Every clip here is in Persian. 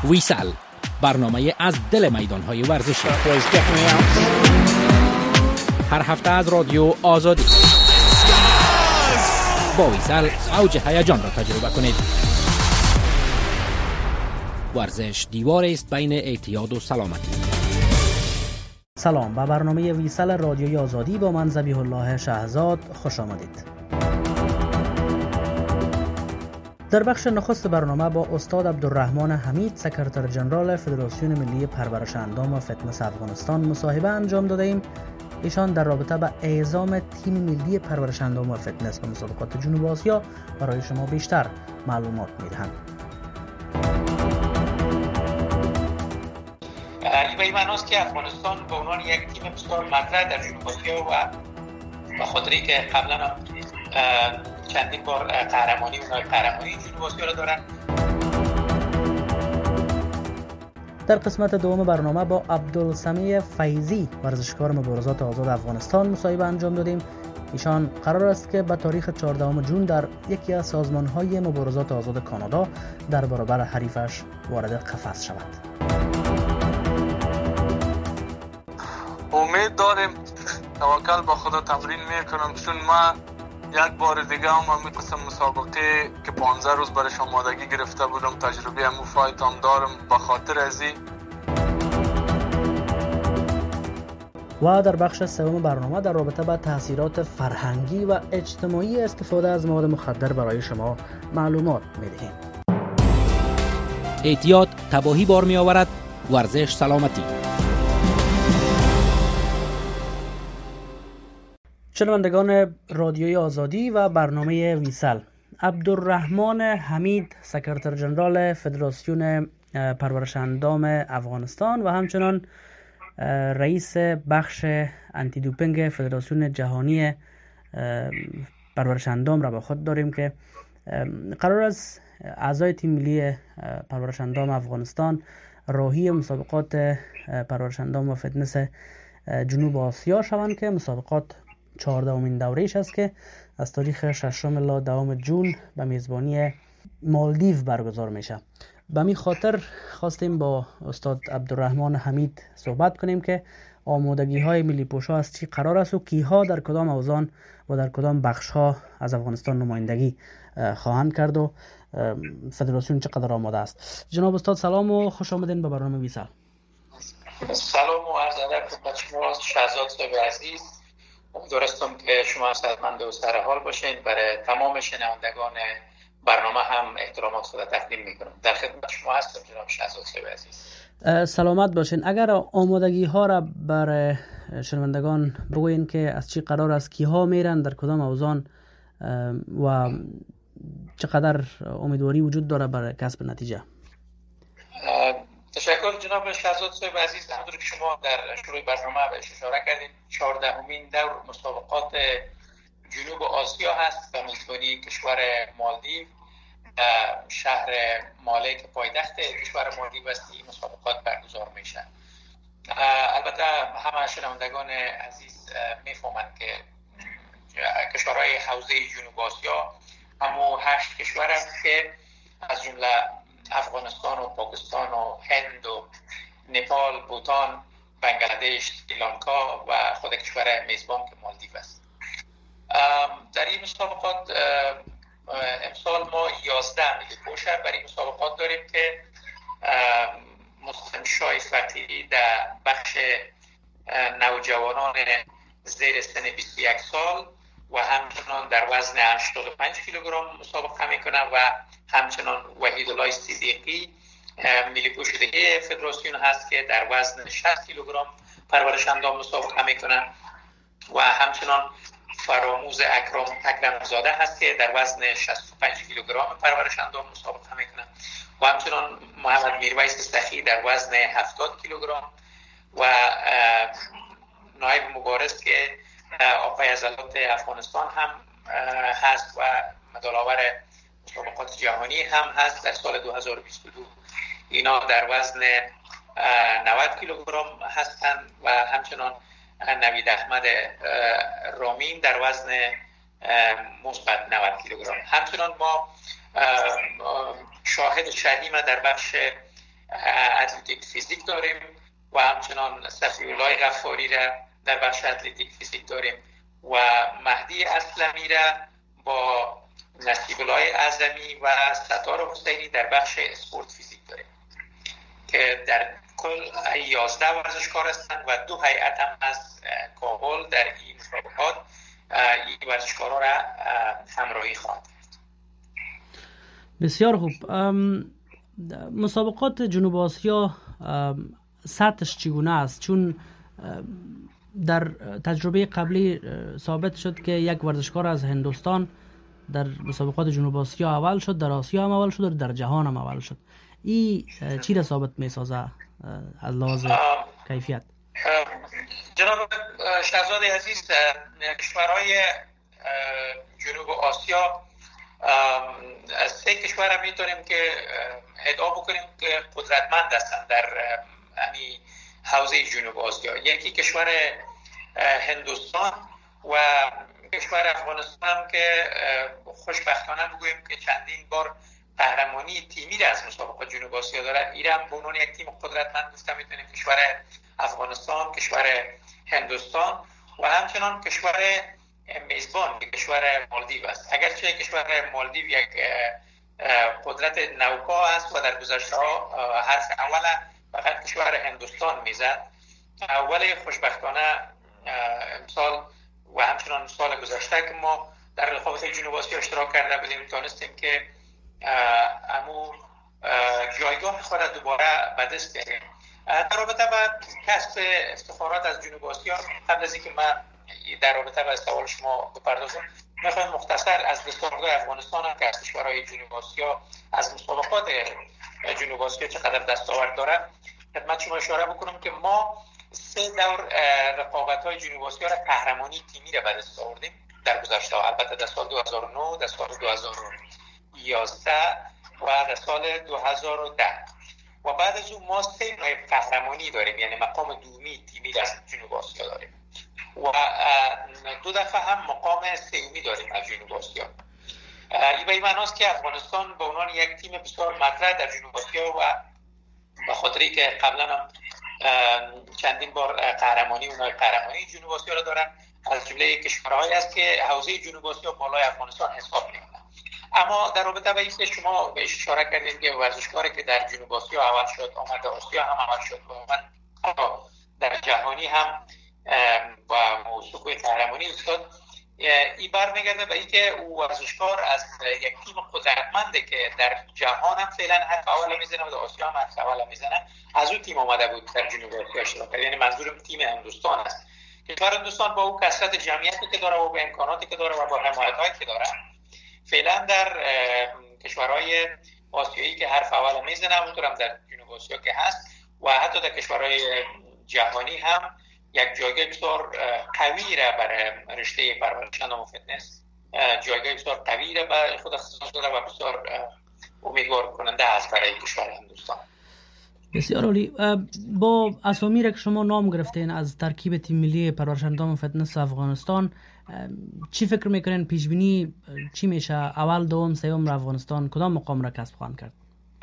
ویسال، برنامه از دل میدان‌های ورزشی. هر هفته از رادیو آزادی. با ویسال اوج هیجان را تجربه کنید. ورزش دیوار است بین اعتیاد و سلامتی. سلام، به برنامه ویسال رادیوی آزادی با من ذبیح الله شهزاد خوش آمدید. در بخش نخست برنامه با استاد عبدالرحمن حمید، سکرتر جنرال فدراسیون ملی پرورش اندام و فتنس افغانستان مصاحبه انجام داده ایم. ایشان در رابطه با اعزام تیم ملی پرورش اندام و فتنس به مسابقات جنوب آسیا برای شما بیشتر معلومات میدهند. به این معناست که افغانستان به عنوان یک تیم بسیار مطرح در جنوب آسیا و به خاطری که قبلا هم چندین بار قهرمانی جنوب آسیا را دارند. در قسمت دوم برنامه با عبدالسمیع فیضی، ورزشکار مبارزات آزاد افغانستان مصاحبه انجام دادیم. ایشان قرار است که به تاریخ 14 جون در یکی از سازمان‌های مبارزات آزاد کانادا در برابر حریفش وارد قفس شود. امید داریم، توکل با خدا تمرین میکنم، چون ما یک بار دیگه هم همین قسم مسابقه که 15 روز برش آمادگی گرفته بودم، تجربه همون فایت هم دارم. به خاطر ازی و در بخش سوم برنامه در رابطه با تاثیرات فرهنگی و اجتماعی استفاده از مواد مخدر برای شما معلومات میدهیم. اعتیاد تباهی بار می آورد، ورزش سلامتی. شنوندگان رادیوی آزادی و برنامه ویسال، عبدالرحمن حمید، سکرتر جنرال فدراسیون پرورش اندام افغانستان و همچنان رئیس بخش انتی دوپینگ فدراسیون جهانی پرورش اندام را با خود داریم که قرار است اعضای تیم ملی پرورش اندام افغانستان راهی مسابقات پرورش اندام و فتنس جنوب آسیا شوند که مسابقات 14مین دوره‌ایش است که از تاریخ 6 الی 10 جون به میزبانی مالدیو برگزار میشه. به می خاطر خواستیم با استاد عبدالرحمن حمید صحبت کنیم که آمادگی های ملی پوشا از چی قرار است و کیها در کدام اوزان و در کدام بخش ها از افغانستان نمایندگی خواهند کرد و فدراسیون چقدر آماده است. جناب استاد سلام و خوش آمدین به برنامه ویسال. سلام و عرض ادب خدمت شما شهزاد صاحب عزیز. امیدوارم که شما سلامت و سر حال باشین. برای تمام شنوندگان برنامه هم احترامات خود تقدیم میکنم. در خدمت شما هستم جناب شهزاد صاحب عزیز. سلامت باشین. اگر آمادگی ها را برای شنوندگان بگوین که از چی قرار است، کیها میرن، در کدام اوزان و چقدر امیدواری وجود داره برای کسب نتیجه؟ تشکر جناب شهزاد صاحب عزیز. همونطور که شما در شروع برنامه بهش اشاره کردید، 14مین دور مسابقات جنوب آسیا هست به میزبانی کشور مالدیو. شهر ماله که پایتخت کشور مالدیو است این مسابقات برگزار میشه. البته همه شنوندگان عزیز میفهمند که کشورهای حوزه جنوب آسیا همو 8 کشور است که از جمله افغانستان و پاکستان و هند و نپال، بوتان، بنگلادش، سریلانکا و خود کشور میزبان که مالدیو است. در این مسابقات امسال ما 11 ملی پوشر برای این مسابقات داریم که مستمشای فتحی در بخش نوجوانان زیر سن 21 سال و همچنان در وزن 85 کیلوگرم مسابقه میکنه و همچنان وحیدالله صدیقی ملی پوش دیگه فدراسیون هست که در وزن 60 کیلوگرم پرورش اندام مسابقه میکنه و همچنان فراموز اکرم زاده هست که در وزن 65 کیلوگرم پرورش اندام مسابقه میکنه و همچنان محمد میرویس سخی در وزن 70 کیلوگرم و نایب مبارز که آقای عضلات افغانستان هم هست و مدال آور مسابقات جهانی هم هست در سال 2022. اینا در وزن 90 کیلوگرم هستند و همچنان نوید احمد رامین در وزن مثبت 90 کیلوگرم. همچنان ما شاهد شدیم در بخش اتلتیک فیزیک داریم و همچنان صفی‌الله غفاری را در بخش اتلتیک فیزیک داریم و مهدی اسلمی را با نصیب الله اعظمی و ستار حسینی در بخش اسپورت فیزیک داریم که در کل 11 ورزشکار هستند و 2 هیئت هم از کابل در این مسابقات این ورزشکارا را همراهی خواهد کرد. بسیار خوب. مسابقات جنوب آسیا سطحش چگونه است؟ چون در تجربه قبلی ثابت شد که یک ورزشکار از هندوستان در مسابقات جنوب آسیا اول شد، در آسیا هم اول شد و در جهان هم اول شد. این چی را ثابت می سازه از لحاظ کیفیت؟ جناب شهزاده عزیز، کشورهای جنوب آسیا از 3 کشور هم میتونیم که ادعا بکنیم که قدرتمند هستند در همین حوزه جنوب آسیا. یکی کشور هندوستان و کشور افغانستان هم که خوشبختانه بگوییم که چندین بار قهرمانی تیمی را از مسابقات جنوب آسیا داره. ایران به عنوان یک تیم قدرتمند گفته میتونیم کشور افغانستان، کشور هندوستان و همچنان کشور میزبان کشور مالدیو است. اگرچه کشور مالدیو یک قدرت نوپا است و در گذشته ها حرف اول فقط کشور هندوستان میزد، ولی خوشبختانه امسال و همچنان سال گذشته که ما در رقابت جنوب آسیا اشتراک کرده بودیم تونستیم که امو جایگاه خود را دوباره به دست بیاریم. در رابطه با کسب افتخارات از جنوب آسیا، قبل از اینکه من در رابطه با سوال شما بپردازم، میخوایم مختصر از دستاوردهای افغانستان هم که از کشورهای جنوب آسیا از مسابقات جنوب آسیا چقدر دستاورد داره خدمت شما اشاره بکنم که ما 3 دور رقابت‌های جنوب آسیا را قهرمانی تیمی را به دست آوردیم در گذشته، البته در سال 2009، در سال 2011 و در سال 2010 و بعد از اون ما 3 نوع قهرمانی داریم، یعنی مقام دومی تیمی را از جنوب آسیا داریم و 2 دفعه هم مقام سومی داریم از جنوب آسیا. این به این معناست که افغانستان به عنوان یک تیم بسیار مطرح در جنوب آسیا و به خاطری که قبلا هم چندین بار قهرمانی و نوع قهرمانی جنوب آسیا را دارن، از جمله کشورهایی است که حوزه جنوب آسیا بالای افغانستان حساب می‌کنه. اما در رابطه با اینکه شما بهش اشاره کردید که ورزشکاری که در جنوب آسیا اول شد آمد آسیا هم اول شد و آمد در جهانی هم با موضوع قهرمانی استاد، این برمیگرده به اینکه او ورزشکار از یک تیم قدرتمنده که در جهان هم فعلا حرف اول میزنه و در آسیا هم حرف اول میزنه، از اون تیم آمده بود در جنوب آسیا اشتراک کرد. یعنی منظورم تیم هندوستان است. کشور هندوستان با او کثرت جمعیتی که داره و با امکاناتی که داره و با حمایتایی که داره فعلا در کشورهای آسیایی که حرف اول میزنه، همونطور هم در جنوب آسیا که هست و حتی در کشورهای جهانی هم یک جایگاه بسیار قوی را برای رشته پرورش اندام و فتنس جایگاه بسیار قوی را به خود اختصاص داده و بسیار امیدوار کننده است برای کشور هندوستان. بسیار عالی. با اسامی را که شما نام گرفتین از ترکیب تیم ملی پرورش اندام و فتنس افغانستان، چی فکر میکنین پیش بینی چی میشه؟ اول، دوم، سوم افغانستان کدام مقام را کسب خواهند کرد؟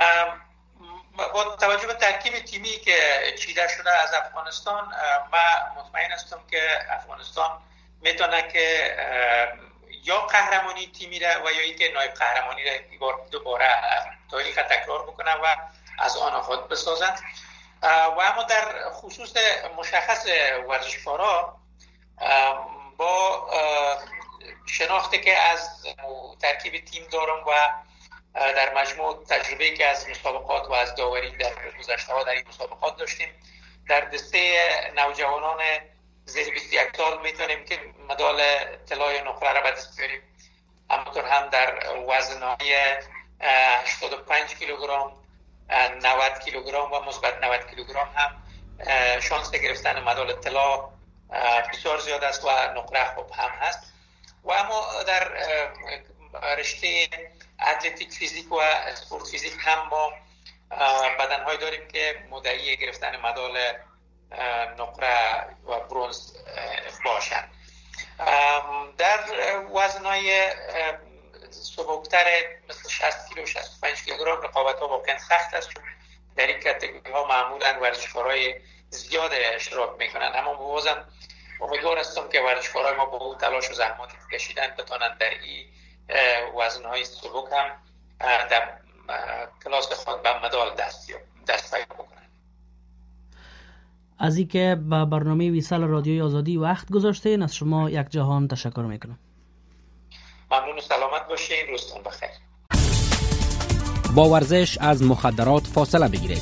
با توجه به ترکیب تیمی که چیده شده از افغانستان، من مطمئن هستم که افغانستان میتونه که یا قهرمانی تیمی را و یا اینکه نایب قهرمانی را دوباره تاریخ تکرار بکنه و از آن خود بسازن. و اما در خصوص مشخص ورزشکارا، با شناختی که از ترکیب تیم دارم و در مجموع تجربه‌ای که از مسابقات و از داوری در گذشته‌ها در این مسابقات داشتیم، در دسته نوجوانان زیر 21 سال میتونیم که مدال طلای نقره را به دست بیاریم. همونطور هم در وزن‌های 85 کیلوگرم، 90 کیلوگرم و مثبت 90 کیلوگرم هم شانس گرفتن مدال طلا بسیار زیاد است و نقره خوب هم هست. و اما در رشته اتلتیک فیزیک و اسپورت فیزیک هم ما بدن‌های داریم که مدعی گرفتن مدال نقره و برنز باشند. در وزن‌های سبکتر مثل 60 کیلو 65 کیلوگرم رقابت‌ها واقعا سخت است. در این معمولا ورزشکارای زیاد اشتراک میکنن، اما بازم امیدوار هستم که ورزشکارای ما با اون تلاش و زحماتی که کشیدن بتونن در این وزنهای سبک هم در کلاس خود به مدال دست پیدا بکنن. از اینکه به برنامه ویسال رادیوی آزادی وقت گذاشتین، از شما یک جهان تشکر میکنم. ممنون و سلامت باشین. روزتون بخیر. با ورزش از مخدرات فاصله بگیرید.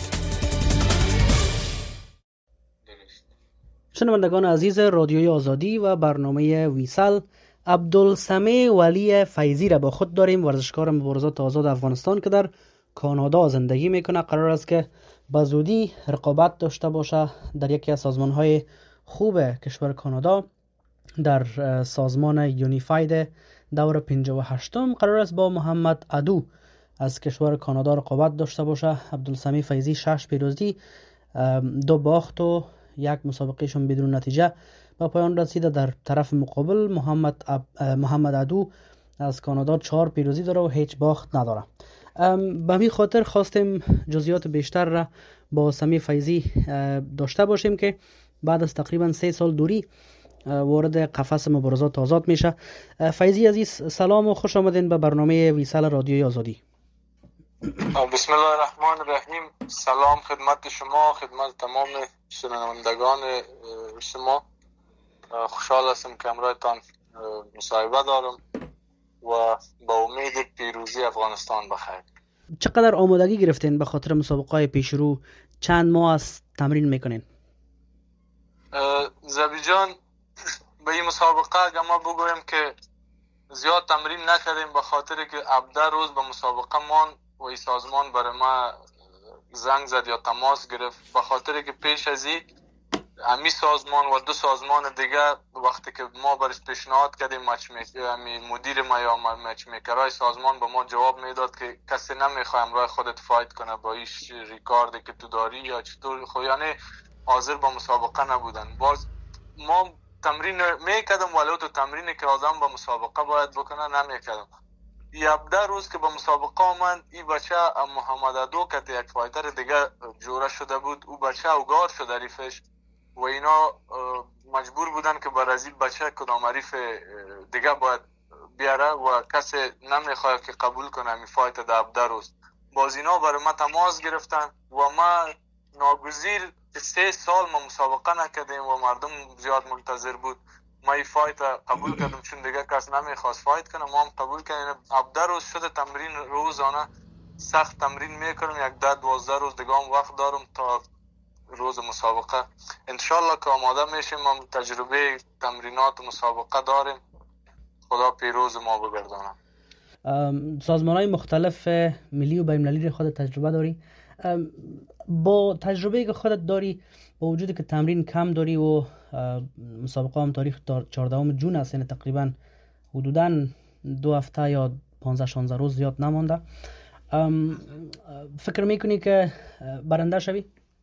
شنوندگان عزیز رادیوی آزادی و برنامه ویسال، عبدالسمیع ولی فیضی را با خود داریم، ورزشکار مبارزات آزاد افغانستان که در کانادا زندگی میکنه. قرار است که به زودی رقابت داشته باشه در یکی از سازمانهای خوب کشور کانادا، در سازمان یونیفاید دور 58م. قرار است با محمد عدو از کشور کانادا رقابت داشته باشه. عبدالسمیع فیضی 6 پیروزی، 2 باخت و 1 مسابقهشون بدون نتیجه به پایان رسیده. در طرف مقابل محمد عدو از کانادا 4 پیروزی داره و هیچ باخت نداره. به همین خاطر خواستیم جزئیات بیشتر را با سمیع فیضی داشته باشیم که بعد از تقریبا 3 سال دوری وارد قفس مبارزات آزاد میشه. فیضی عزیز سلام و خوش آمدین به برنامه ویسال رادیوی آزادی. بسم الله الرحمن الرحیم. سلام خدمت شما، خدمت تمام شنوندگان شما. خوشحال هستم که امروزتان مصاحبه دارم و با امید پیروزی افغانستان بخیر. چقدر آمادگی گرفتین به خاطر مسابقه پیش رو؟ چند ماه از تمرین میکنین؟ زبی جان، به این مسابقه اگر ما بگویم که زیاد تمرین نکردیم به خاطر که 17 روز به مسابقه مان و این سازمان برای ما زنگ زد یا تماس گرفت، به خاطر که پیش از این امی سازمان و 2 سازمان دیگه وقتی که ما برش پیشنهاد کردیم مدیر ما یا مچ میکرای سازمان به ما جواب میداد که کسی نمیخواد امروز خودت فایت کنه با این ریکاردی که تو داری یا چطور، خو یعنی حاضر با مسابقه نبودن. باز ما تمرین میکردم ولی تو تمرینی که آدم با مسابقه باید بکنه نمیکردم. 17 روز که به مسابقه آمد، این بچه محمد عدو که یک فایتر دیگه جوره شده بود، او بچه اوگار شد حریفش و اینا مجبور بودن که بر از این بچه کدام حریف دیگه باید بیاره و کسی نمیخواد که قبول کنه این فایت در 17 روز. باز اینا برای ما تماس گرفتن و ما ناگزیر 3 سال ما مسابقه نکردیم و مردم زیاد منتظر بود. ما این فایت قبول کردم چون دیگه کس نمیخواست فایت کنه، ما هم قبول کردیم. 17 روز شده تمرین روزانه سخت تمرین میکنم. 10-12 روز دیگه هم وقت دارم تا روز مسابقه. انشالله که آماده میشیم، ما تجربه تمرینات مسابقه داریم. خدا پیروز ما بگردانه. سازمان های مختلف ملی و بین‌المللی خود تجربه داری. با تجربه که خودت داری، با وجودی که تمرین کم داری و مسابقه هم تاریخ 14 جون است، یعنی تقریبا حدوداً 2 هفته یا 15-16 روز زیاد نمانده، فکر میکنی که برنده شوی؟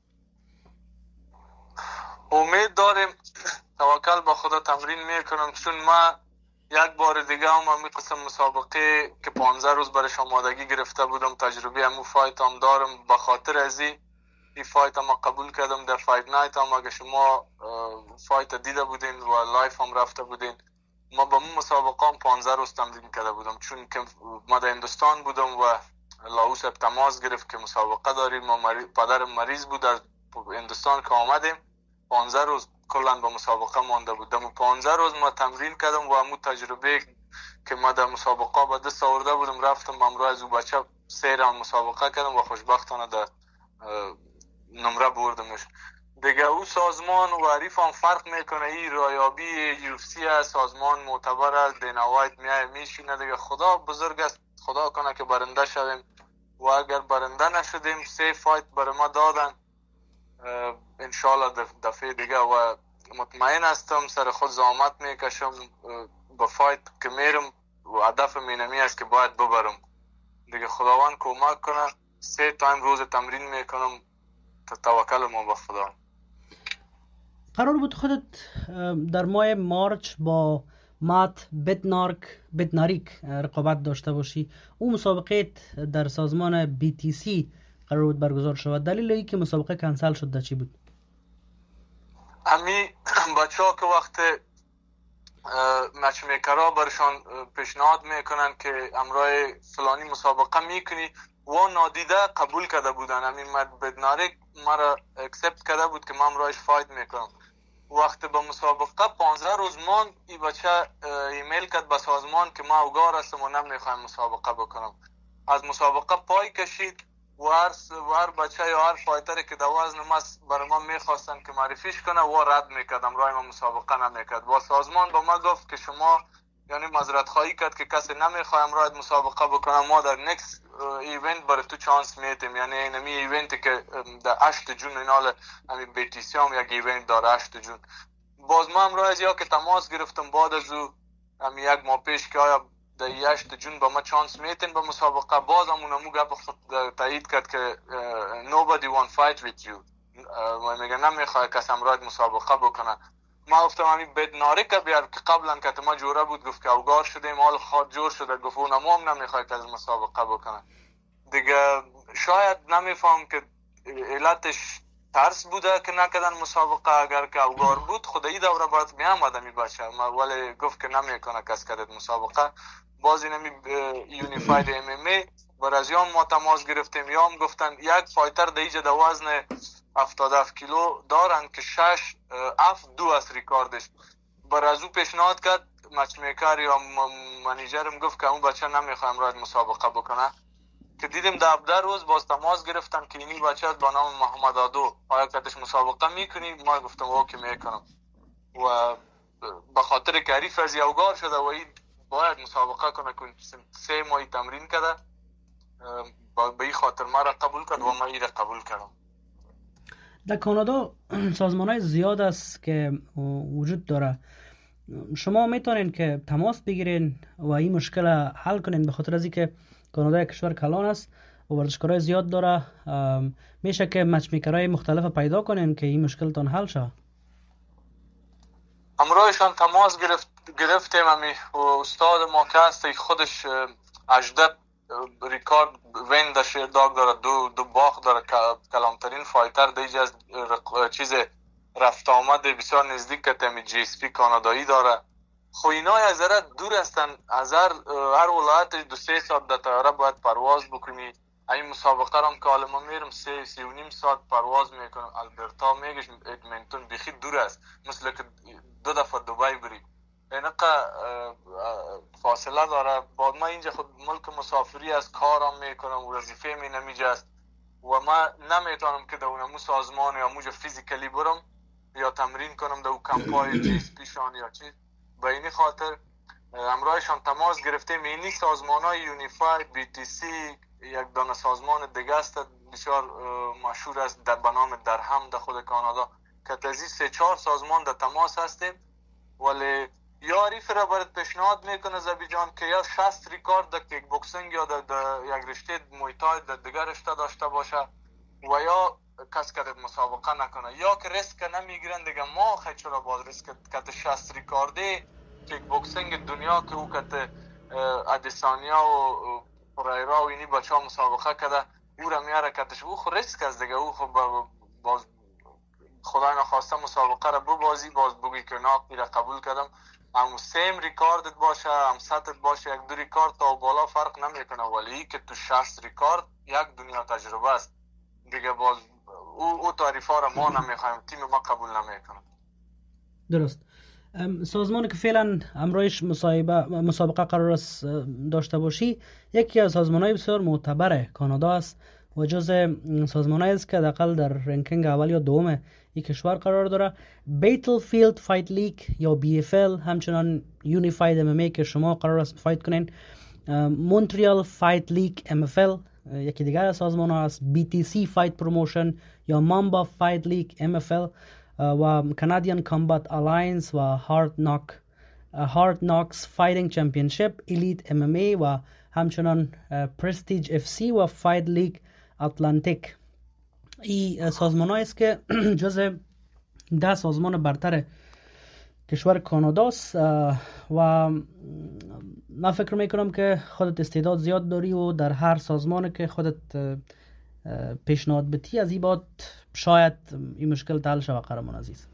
امید داریم. توکل با خدا تمرین میکنم چون ما یک بار دیگه هم همین قسم مسابقه که 15 روز برش آمادگی گرفته بودم، تجربه همون فایت هم دارم. به خاطر از این فایت هم قبول کردم. در فایت نایت هم اگه شما فایت دیده بودین و لایف هم رفته بودین، ما با اون مسابقه هم 15 روز تمرین کرده بودم چون که ما در هندوستان بودم و لاوس تماس گرفت که مسابقه داریم. ما پدرم مریض بود، در هندوستان که آمدیم 15 روز کلا با مسابقه مانده بودم. 15 روز ما تمرین کردم و همون تجربه که ما در مسابقه با دست آورده بودم رفتم امروز از او بچه 3 راند مسابقه کردم و خوشبختانه در نمره بردمش. دیگه او سازمان و حریف هم فرق میکنه. این رایابی UFC سازمان معتبر است، دینا وایت میشینه دیگه. خدا بزرگ است، خدا کنه که برنده شویم و اگر برنده نشدیم 3 فایت برای ما دادن انشالله دفعه دیگه و مطمئن هستم سر خود زحمت میکشم با فایت که میرم و هدف مینمی است که باید ببرم دیگه. خداوند کمک کنه. 3 تایم روز تمرین میکنم، توکل ما به خدا. قرار بود خودت در ماه مارچ با مات بدناریک رقابت داشته باشی. او مسابقه در سازمان BTC قرار بود برگزار شود. دلیل ای که مسابقه کنسل شد چی بود؟ امی بچه‌ها که وقت مچ میکرا برشان پیشنهاد میکنن که امرای فلانی مسابقه میکنی و نادیده قبول کرده بودن. همین بدنارک مرا اکسپت کرده بود که من امرایش فایت میکنم. وقت به مسابقه 15 روز مان این بچه ایمیل کرد به سازمان که ما اوگار هستم و نمیخوایم مسابقه بکنم. از مسابقه پای کشید و هر بچه یا هر فایتری که در وزن ما برای ما میخواستن که معرفیش کنه و رد میکردم، رای ما مسابقه نمیکرد. و سازمان با ما گفت که شما یعنی معذرت خواهی کرد که کسی نمیخوایم رایت مسابقه بکنم، ما در نکست ایونت برای تو چانس میتیم. یعنی اینمی ایونتی که در 8 جون اینال همین بیتیسی هم یک ایونت داره 8 جون. باز ما هم رای یا که تماس گرفتم بعد از او هم یک ماه پیش که آیا در 8 جون با ما چانس میتین به مسابقه. باز همونمو گپ تایید کرد که nobody want fight with you، میگه نمیخواد کس امرایت مسابقه بکنه. ما گفتم همین بدناری که بیار که قبلا که ما جوره بود گفت که اوگار شدیم حال خود جور شده، گفت اونم هم نمیخواد که از مسابقه بکنه دیگه. شاید نمیفهم که علتش ترس بوده که نکردن مسابقه. اگر که اوگار بود خدایی دوره باید میامد می باشه، ولی گفت که نمیکنه کس کرد مسابقه. باز اینمی یونیفاید ام ام ای برای یام ما تماس گرفتیم، یام گفتن یک فایتر دیجه در وزن 77 کیلو دارن که 6-2 از ریکاردش. برای از او پیشنهاد کرد مچ میکر یا منیجرم گفت که اون بچه نمیخوایم راید مسابقه بکنه. که دیدیم در 17 روز باز تماس گرفتن که اینی بچه با نام محمد عادو آیا کدش مسابقه میکنی؟ ما گفتم اوکی میکنم. و به خاطر که حریف از یوگار شده و این باید مسابقه کنه که 3 ماهی تمرین کرده، به این خاطر ما را قبول کرد و ما این را قبول کردم. در کانادا سازمان های زیاد است که وجود داره. شما میتونین که تماس بگیرین و این مشکل حل کنین، به خاطر از اینکه کانادا یک کشور کلان است و ورزشکارای زیاد داره. میشه که مچ میکرای مختلف پیدا کنین که این مشکلتون حل شه. امروزشان تماس گرفتیم همی و استاد ما که هسته خودش 18 ریکارد وین در شیرداگ داره، دو باخ داره، کلامترین فایتر دیجه از چیز رفت آمد بسیار نزدیک که تمی جی اس پی کانادایی داره. خو اینا از ذره دور هستن، از هر ولایت 2-3 ساعت در طیاره باید پرواز بکنی. این مسابقه هم که حالا ما میرم 3-3.5 ساعت پرواز میکنم. البرتا میگش ادمنتون بخی دور است، مثل که 2 دفعه دبی بری، اینقدر فاصله داره. بعد ما اینجا خود ملک مسافری از کارم میکنم و وظیفه می نمیجه است و ما نمیتونم که در اونمو سازمان یا موجه فیزیکلی برم یا تمرین کنم در اون کمپای جی اس پی شان یا چیز. به اینی خاطر امرایشان تماس گرفتیم. اینی سازمان های یونیفاید بی تی سی یک دانه سازمان دیگه است بسیار مشهور است در بنام درهم در خود کانادا که تازی 3-4 سازمان در تماس هستیم. ولی یا ریف را برات پیشنهاد میکنه زبی جان که یا 60 ریکارد در کیک بوکسینگ یا در یک رشته مویتای در دیگر رشته داشته باشه و یا کس کرد مسابقه نکنه، یا که ریسک نمیگیرن دیگه. ما خیلی چرا باید ریسک کت 60 ریکارده کیک بوکسینگ دنیا که او کت ادیسانیا و پرایرا و اینی بچه ها مسابقه کرده او را میاره کتش او خو ریسک از دیگه. او خو باز خدای نخواسته مسابقه را ببازی باز بگی که نه را قبول کردم. هم سیم ریکاردت باشه هم ستت باشه، 1-2 ریکارد تا بالا فرق نمیکنه، ولی که تو 60 ریکارد یک دنیا تجربه است دیگه. باز او تعریفا را ما نمیخوایم، تیم ما قبول نمیکنه. درست. سازمانی که فعلا امروز مسابقه قرار است داشته باشی یکی از سازمان‌های بسیار معتبر کانادا است و جز سازمان‌هایی است که حداقل در رنکینگ اول یا دوم این کشور قرار داره. بیتلفیلد فایت لیگ یا BFL، همچنان یونیفاید MMA که شما قرار است فایت کنین، مونتریال فایت لیگ MFL یکی دیگر از سازمان‌ها است، BTC فایت پروموشن یا مامبا فایت لیگ MFL و کانادین کامبات الاینس و هارد ناکس فایتینگ چمپیونشیپ، الیت MMA و همچنان پرستیج FC و فایت لیگ اتلانتیک. این سازمان است که جز 10 سازمان برتر کشور کاناداست و من فکر میکنم که خودت استعداد زیاد داری و در هر سازمانی که خودت پیشنهاد بتی از این بات شاید این مشکل حل شود قهرمان عزیز.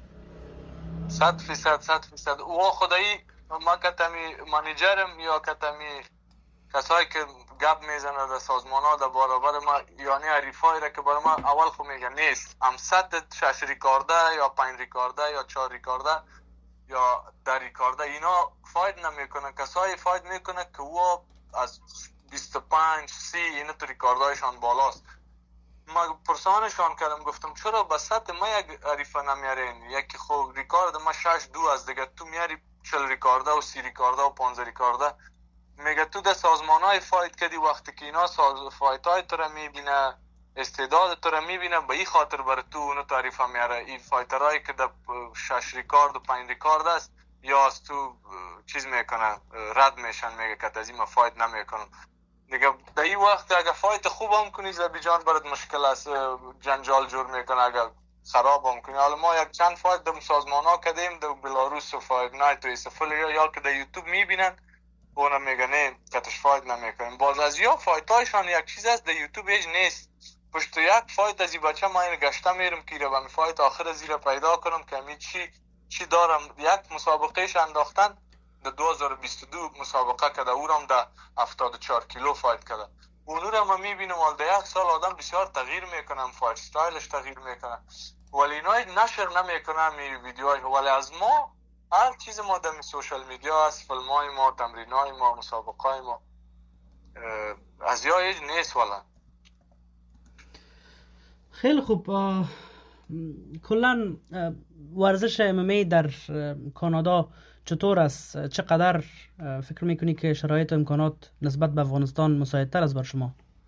100% او خدایی ما کتمی منیجرم یا کتمی کسایی که گپ میزنه در سازمان ها در برابر ما یعنی عریفایی را که برای ما اول خو میگه نیست هم 6 ریکارده یا 5 ریکارده یا 4 ریکارده یا 10 ریکارده اینا فاید نمیکنه. کسایی فاید میکنه که او از 25 30 اینا تو ریکاردایشان بالاست. ما پرسانشان کردم گفتم چرا به سطح ما یک عریفه نمیارین؟ یکی خب ریکارد ما 6-2 از دیگه تو میاری 40 ریکارده و 30 ریکارده و 15 ریکارده. میگه تو در سازمان های فایت کردی وقتی که اینا فایت های تو را میبینه استعداد تو را میبینه به این خاطر برای تو اونو تعریفه میاره. این فایترهایی که در 6 ریکارد و 5 ریکارد است یا از تو چیز میکنه رد میشن میگه که از این ما فایت نمیکنم دیگه. در این وقت اگر فایت خوب هم کنی زبیجان برات مشکل است، جنجال جور میکنه اگر خراب هم کنی. حالا ما یک چند فایت در سازمان ها کردیم در بلاروس و فایت نایت و ایسفل یا که در یوتیوب میبینن اونا میگه نه کتش فایت نمیکنیم. باز از یا فایت هایشان یک چیز است در یوتیوب هیچ نیست. پشت یک فایت از این بچه ما این گشته میرم که رو به فایت آخر از این پیدا کنم که همی چی دارم. یک مسابقهش انداختن در 2022 مسابقه کده اورم در 74 کیلو فایت کده. اونو رو ما میبینم ولی در یک سال آدم بسیار تغییر میکنم، فایت ستایلش تغییر میکنه ولی اینا نشر نمیکنم این ویدیوهای. ولی از ما هر چیز ما در سوشال میدیا هست، فیلم های ما، تمرین های ما، مسابقه های ما از یا هیچ نیست. والا خیلی خوب. کلا ورزش MMA در کانادا چطور است؟ چقدر فکر میکنی که شرایط و امکانات نسبت به افغانستان مساعدتر است بر شما؟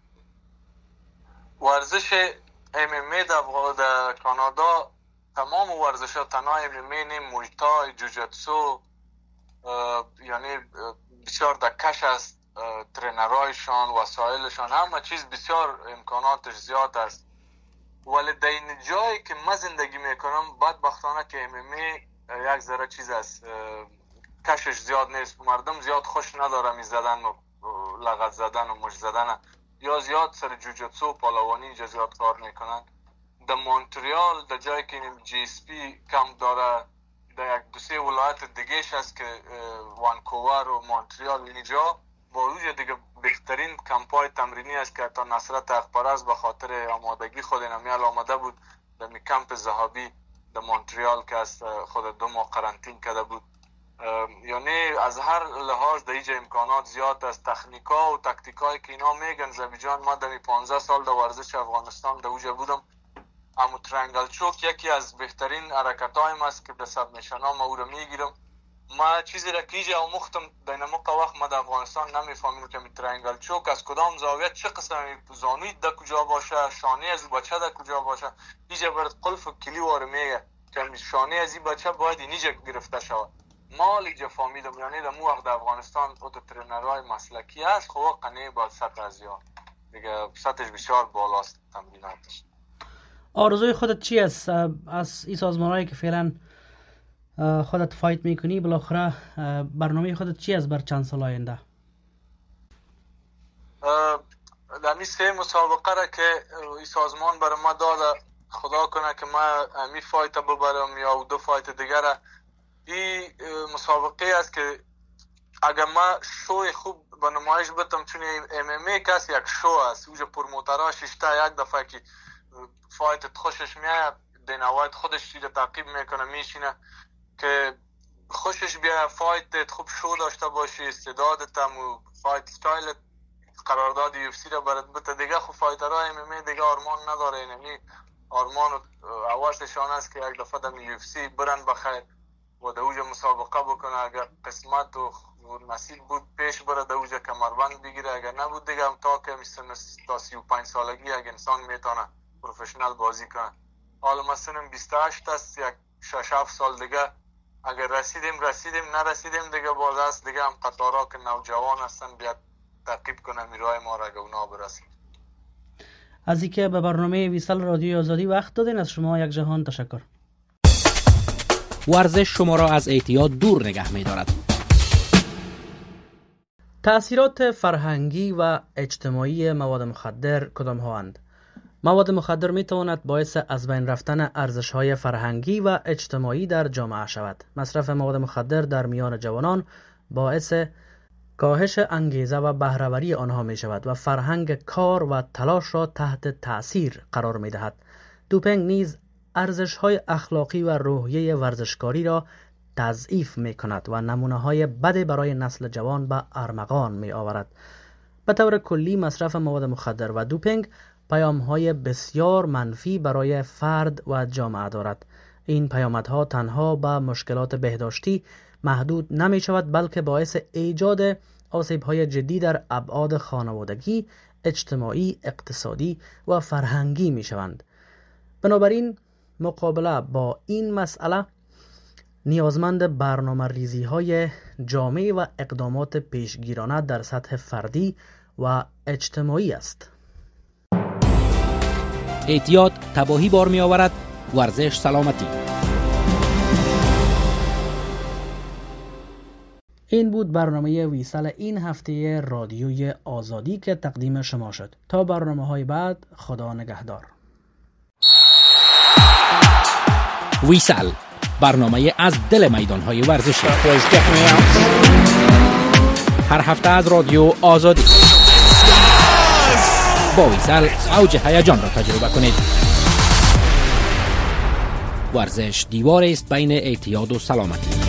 ورزش MMA در کانادا تمام ورزش ها تنها MMA نیم، مویتای، جوجتسو یعنی بسیار دکش است. ترینرایشان، وسایلشان، همه چیز بسیار امکاناتش زیاد است. ولی در این جایی که من زندگی میکنم بدبختانه که MMA یک ذره چیز است، کشش زیاد نیست. مردم زیاد خوش ندارم زدن و لغت زدن و مش زدن، یا زیاد سر جوجتسو و پالوانی اینجا زیاد کار میکنن. در مونتریال در جایی که GSP کم داره، در یک دو سه ولایت دیگهش هست که وانکوور و مونتریال اینجا با وجود دیگه بهترین کمپای تمرینی است که تا نصرت اخبارست به خاطر آمادگی خود نمیال آماده بود در می کمپ ذهبی در مونتریال که است خود 2 ماه قرنطین کرده بود. یعنی از هر لحاظ در اینجا امکانات زیاد است. تکنیکا و تکتیکایی که اینا میگن زبیجان ما در 15 سال در ورزش افغانستان در اوجه بودم. امو ترنگل چوک یکی از بهترین حرکت هایم است که به سب میشن ها ما او رو میگیرم. ما چیزی را که ایجا مختم دیناموقع وقت ما در افغانستان نمیفهمیم که ترنگل چوک از کدام زاویه چه قسم زانوی در کجا باشه، شانه از بچه در کجا باشه. ایجا برد قلف و کلی واره میگه که شانه از این بچه باید اینجا گرفته شود. ما ایجا فهمیدم یعنی در مو وقت در افغانستان خود ترینرهای مسلکی هست خب قنه باید سطح از یا دیگه سطحش بسیار بالاست تمریناتش. آرزوی خودت چی است از این سازمان‌هایی که فعلا خودت فایت میکنی؟ بالاخره برنامه خودت چی است بر چند سال آینده؟ در این 3 مسابقه را که این سازمان برای ما داده خدا کنه که ما همی فایت ببرم یا 2 فایت دیگر را. این مسابقه است که اگر ما شوی خوب به نمایش بتم، چون MMA کس یک شو است اوجا پروموترها 6 یک دفعه که فایت خوشش میاد دینوایت خودش چیز تعقیب میکنه میشینه که خوشش بیا فایت خوب شو داشته باشی، استعدادت و فایت استایلت قرارداد UFC را برات بده دیگه. خب فایترها MMA دیگه آرمان نداره. یعنی آرمان و حواسشان است که یک دفعه در UFC برن بخیر و در اوجا مسابقه بکنه. اگر قسمت و نصیب بود پیش بره در اوجا کمربند بگیره، اگر نبود دیگه هم تا که تا 35 سالگی یک انسان میتونه پروفشنال بازی کنه. حالا مثلا 28 است، یک 6-7 سال دیگه اگر رسیدیم نرسیدیم دیگه باز است دیگه هم قطارها که نوجوان هستن بیاد تعقیب کنه میرای ما را اگه اونا برسیم. از اینکه به برنامه ویسال رادیوی آزادی وقت دادین از شما یک جهان تشکر. ورزش شما را از اعتیاد دور نگه می‌دارد. تأثیرات فرهنگی و اجتماعی مواد مخدر کدام هاند؟ مواد مخدر می تواند باعث از بین رفتن ارزش‌های فرهنگی و اجتماعی در جامعه شود. مصرف مواد مخدر در میان جوانان باعث کاهش انگیزه و بهره‌وری آنها می شود و فرهنگ کار و تلاش را تحت تأثیر قرار می دهد. دوپینگ نیز ارزش‌های اخلاقی و روحیه ورزشکاری را تضعیف می کند و نمونه‌های بد برای نسل جوان به ارمغان می آورد. به طور کلی مصرف مواد مخدر و دوپینگ پیام‌های بسیار منفی برای فرد و جامعه دارد. این پیامدها تنها به مشکلات بهداشتی محدود نمی شود، بلکه باعث ایجاد آسیب‌های جدی در ابعاد خانوادگی، اجتماعی، اقتصادی و فرهنگی می شوند. بنابراین مقابله با این مسئله نیازمند برنامه ریزی های جامع و اقدامات پیشگیرانه در سطح فردی و اجتماعی است. اعتیاد تباهی بار می آورد، ورزش سلامتی. این بود برنامه ویسال این هفته رادیوی آزادی که تقدیم شما شد. تا برنامه‌های بعد، خدا نگهدار. ویسال، برنامه از دل میدان‌های ورزشی. هر هفته از رادیو آزادی. با ویسال اوج هیجان را تجربه کنید. ورزش دیواری است بین اعتیاد و سلامتی.